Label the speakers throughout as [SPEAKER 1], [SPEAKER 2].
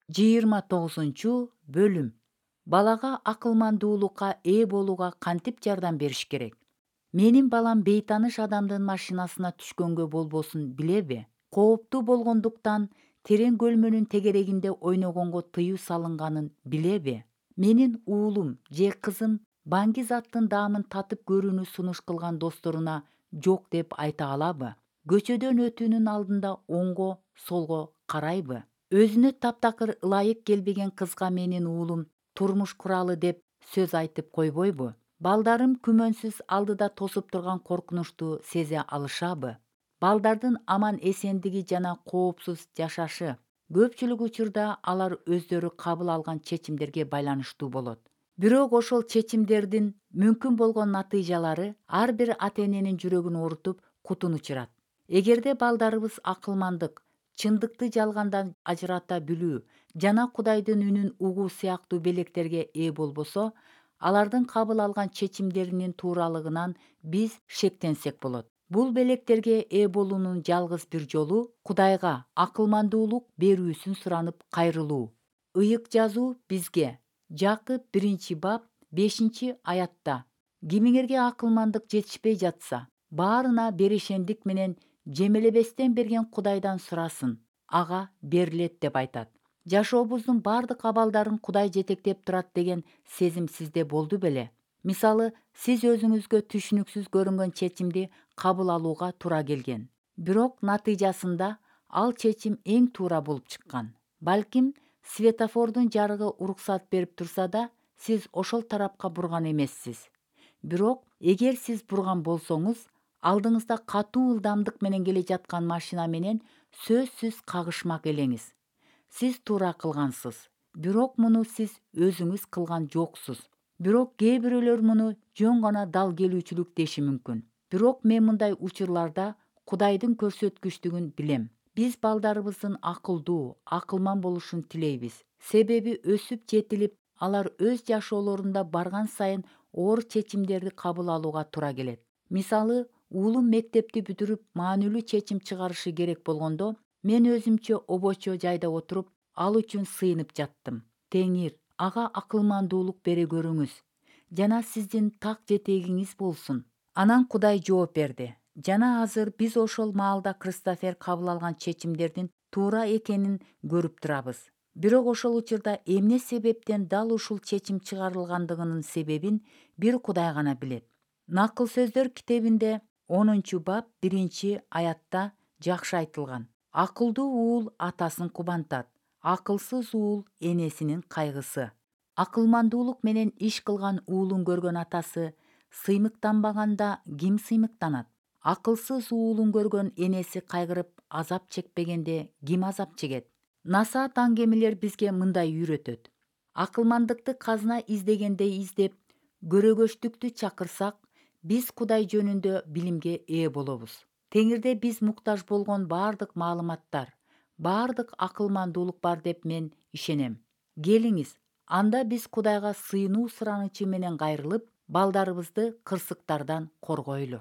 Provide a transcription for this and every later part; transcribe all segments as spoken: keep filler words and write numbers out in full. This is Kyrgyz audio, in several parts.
[SPEAKER 1] жыйырма тогузунчу бөлүм. Балага акылмандуулукка ээ болууга кантип жардам бериш керек? Менин балам бейтаныш адамдын машинасына түшкөнгө болбосун билеби? Кооптуу болгондуктан терең көлмөнүн тегерегинде ойногонго тыюу салынганын билеби? Менин уулум же кызым банги заттын даамын татып көрүүнү сунуш кылган досторуна жок деп айта алабы? Көчөдөн өтүүнүн алдында оңго, солго карайбы? Өзүнө таптакыр ылайык келбеген кызга менин уулум турмуш куралы деп сөз айтып койбойбу? Балдарым күмөнсүз алдыда тосуп турган коркунучту сезе алышабы? Балдардын аман эсендиги жана коопсуз жашашы көпчүлүк учурда алар өздөрү кабыл алган чечимдерге байланыштуу болот. Бирок ошол чечимдердин мүмкүн болгон натыйжалары ар бир ата эненин жүрөгүн оорутуп, кутун учурат. Эгерде балдарыбыз акылмандык, чындыкты жалгандан ажырата билүү жана Кудайдын үнүн угуу сыяктуу белектерге ээ болбосо, алардын кабыл алган чечимдеринин тууралыгынан биз шектенсек болот. Бул белектерге ээ болуунун жалгыз бир жолу Кудайга акылмандуулук берүүсүн суранып кайрылуу. Ыйык жазуу бизге Жакып биринчи бап бешинчи аятта: кимиңерге акылмандык жетишпей жатса, баарына берешендик менен жемелебестен берген Кудайдан сурасын, ага берилет деп айтат. Жашообуздун бардык абалдарын Кудай жетектеп турат деген сезим сизде болду беле? Мисалы, сиз өзүңүзгө түшүнүксүз көрүнгөн чечимди кабыл алууга туура келген. Бирок натыйжасында ал чечим эң туура болуп чыккан. Балким, светофордун жарыгы уруксат берип турса да, сиз ошол тарапка бурган эмессиз. Бирок эгер сиз бурган болсоңуз, алдыңызда катуу ылдамдык менен келе жаткан машина менен сөзсүз кагышмак элеңиз. Сиз туура кылгансыз, бирок муну сиз өзүңүз кылган жоксуз. Бирок кээ бирөөлөр муну жөн гана дал келүүчүлүк деши мүмкүн. Бирок мен мындай учурларда Кудайдын көрсөткүчтүгүн билем. Биз балдарыбыздын акылдуу, акылман болушун тилейбиз. Себеби өсүп жетилип, алар өз жашоолорунда барган сайын оор чечимдерди кабыл алууга туура келет. Мисалы, уулум мектепти бүтүрүп маанилүү чечим чыгарышы керек болгондо, мен өзүмчө обочо жайда отуруп, ал үчүн сыйынып жаттым. Теңир, ага акылмандуулук бере көрүңүз жана сиздин так жетегиңиз болсун. Анан Кудай жооп берди. Жана азыр биз ошол маалда Кристофер кабыл алган чечимдердин туура экенин көрүп турабыз. Бирок ошол учурда эмне себептен дал ушул чечим чыгарылгандыгынын себебин бир Кудай гана билет. Накыл сөздөр китебинде онунчу бап биринчи аятта жакшы айтылган. Акылдуу уул атасын кубантат, акылсыз уул энесинин кайгысы. Акылмандуулук менен иш кылган уулун көргөн атасы сыймыктанбаганда ким сыймыктанат? Акылсыз уулун көргөн энеси кайгырып азап чекпегенде ким азап чегет? НАСА таңкемилер бизге мындай үйрөтөт. Акылмандыкты казына издегендей издеп, көрөгөчтүктү чакырсак, биз Кудай жөнүндө билимге ээ болобуз. Теңирде биз муктаж болгон бардык маалыматтар, бардык акылмандуулук бар деп мен ишенем. Келиңиз, анда биз Кудайга сыйынуу суранычы менен кайрылып, балдарыбызды кырсыктардан коргойлу.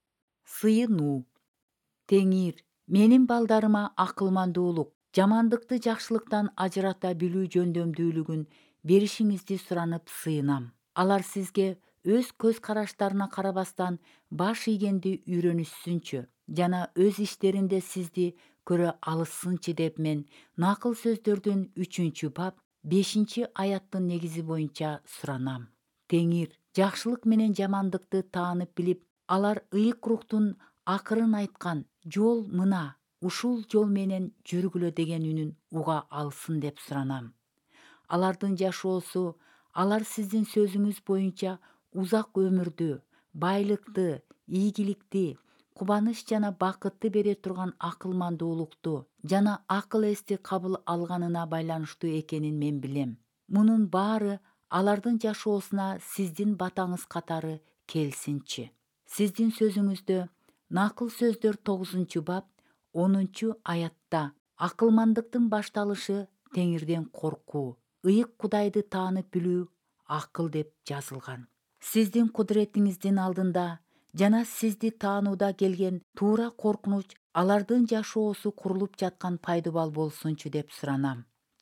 [SPEAKER 1] Сыйынуу. Теңир, менин балдарыма акылмандуулук, жамандыкты жакшылыктан ажырата билүү жөндөмдүүлүгүн беришиңизди суранып сыйынам. Алар сизге өз көз караштарына карабастан баш ийгенди үйрөнүшсүнчү жана өз иштеринде сизди көрө алышсынчы деп мен накыл сөздөрдүн үчүнчү бап бешинчи аяттын негизи боюнча суранам. Теңир, жакшылык менен жамандыкты таанып билип, алар ыйык рухтун акырын айткан жол мына, ушул жол менен жүргүлө деген үнүн уга алсын деп суранам. Алардын жашоосу, алар сиздин сөзүңүз боюнча узак өмүрдү, байлыкты, ийгиликти, кубаныч жана бакытты бере турган акылмандуулукту жана акыл эсти кабыл алганына байланыштуу экенин мен билем. Мунун баары алардын жашоосуна сиздин батаңыз катары келсинчи. Сиздин сөзүңүздө накыл сөздөр тогузунчу бап онунчу аятта акылмандыктын башталышы Теңирден коркуу, ыйык Кудайды таанып билүү акыл деп жазылган. Сиздин кудуретиңиздин алдында жана сизди таанууда келген туура коркунуч алардын жашоосу курулуп жаткан пайдубал болсунчу деп суранам.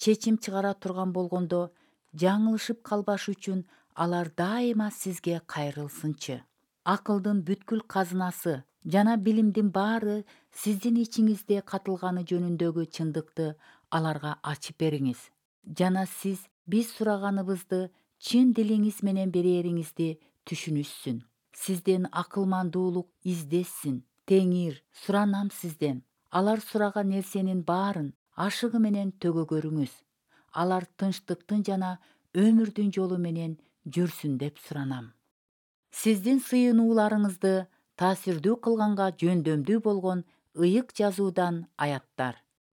[SPEAKER 1] чечим чыгара турган болгондо жаңылышып калбаш үчүн алар дайыма сизге кайрылсынчы. Акылдын бүткүл казынасы жана билимдин баары сиздин ичиңизде катылганы жөнүндөгү чындыкты аларга ачып бериңиз. Жана сиз биз сураганыбызды чын дилиңиз менен берериңизди түшүнүшсүн. Сизден акылмандуулук издесин. Теңир, суранам сизден. Алар сураган нерсенин баарын ашыгы менен төгө көрүңүз. Алар тынчтыктын жана өмүрдүн жолу менен жүрсүн деп суранам. Сиздин сыйынууларыңызды таасирдүү кылганга жөндөмдүү болгон ыйык жазуудан аяттар.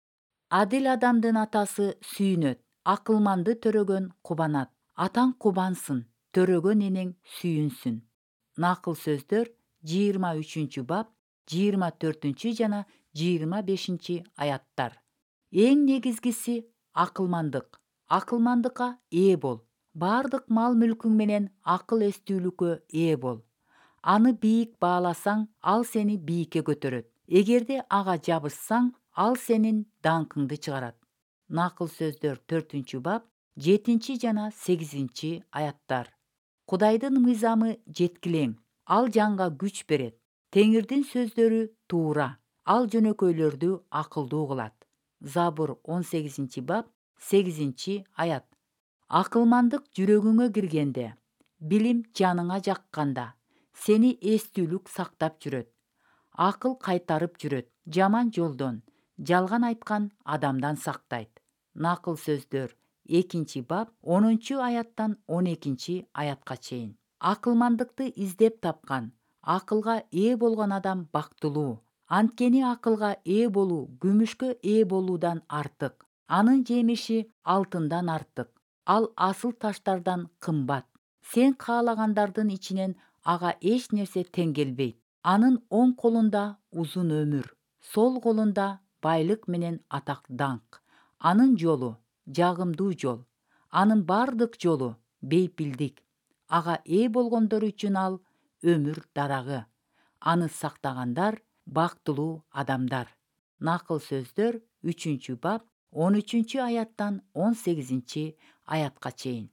[SPEAKER 1] Адил адамдын атасы сүйүнөт, акылманды төрөгөн кубанат. Атаң кубансын, төрөгөн энең сүйүнсүн. Накыл сөздөр жыйырма үчүнчү бап, жыйырма төртүнчү жана жыйырма бешинчи аяттар. Эң негизгиси акылмандык. Акылмандыкка ээ бол. Бардык мал мүлкүң менен акыл эстүүлүккө ээ бол. Аны бийик бааласаң, ал сени бийикке көтөрөт. Эгерде ага жабышсаң, ал сенин даңкыңды чыгарат. Накыл сөздөр төртүнчү бап, жетинчи жана сегизинчи аяттар. Кудайдын мыйзамы жеткилең, ал жанга күч берет. Теңирдин сөздөрү туура, ал жөнөкөйлөрдү акылдуу кылат. Забур он сегизинчи бап, сегизинчи аят. Акылмандык жүрөгүңө киргенде, билим жаныңа жакканда, сени эстүүлүк сактап жүрөт. Акыл кайтарып жүрөт, жаман жолдон, жалган айткан адамдан сактайт. Накыл сөздөр экинчи бап, онунчу аяттан он экинчи аятка чейин. Акылмандыкты издеп тапкан, акылга ээ болгон адам бактылуу. Анткени акылга ээ болуу күмүшкө ээ болуудан артык. Анын жемиши алтындан артык. Ал асыл таштардан кымбат. Сен каалагандардын ичинен ага эч нерсе тең келбейт. Анын оң колунда узун өмүр, сол колунда байлык менен атак даңк. Анын жолу жагымдуу жол. Анын бардык жолу бейпилдик. Ага ээ болгондор үчүн ал өмүр дарагы. Аны сактагандар бактылуу адамдар. Накыл сөздөр үчүнчү бап, он үчүнчү аяттан он сегизинчи аятка чейин.